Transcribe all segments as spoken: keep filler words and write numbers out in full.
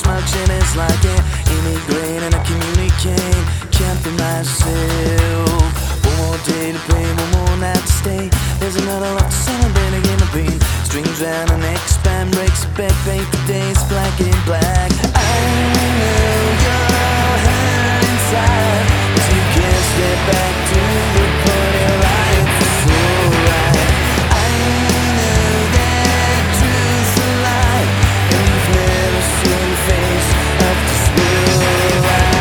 much and it's like an immigrant and I communicate. Can't be myself. One more day to pay, one more night to stay. There's another love to celebrate again. The pain strings round and expand, breaks it back, paint the days black and black. I know you're hurt inside, but you can't step back to the point of life is so right. I know that truth's a lie, and you've never seen the face of this real life.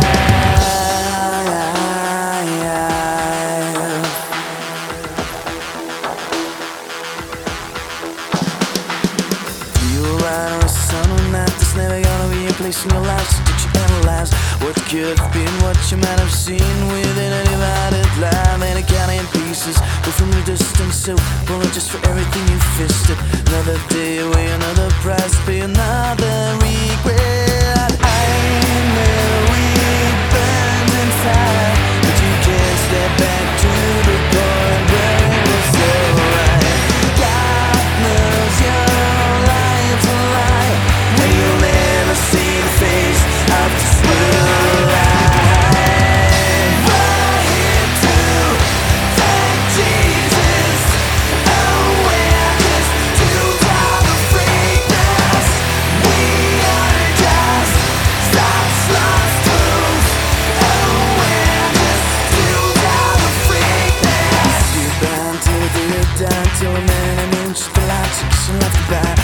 There's never gonna be a place in your life, so did you analyze what could have been, what you might have seen within a divided life? And a counting pieces, go from your distance, so apologize for everything you fisted. Another day away, another price to pay, another regret. I know it burns inside, but you can't step back to the point where it was alright. God knows your life's a lie, and you'll never see the face of this real life. We're here to thank Jesus. Oh, we're just too tired of freakness. We are just such lost tools. Oh, we're just too tired of freakness. You're bound to do it down till a man and inch the lights you left the back.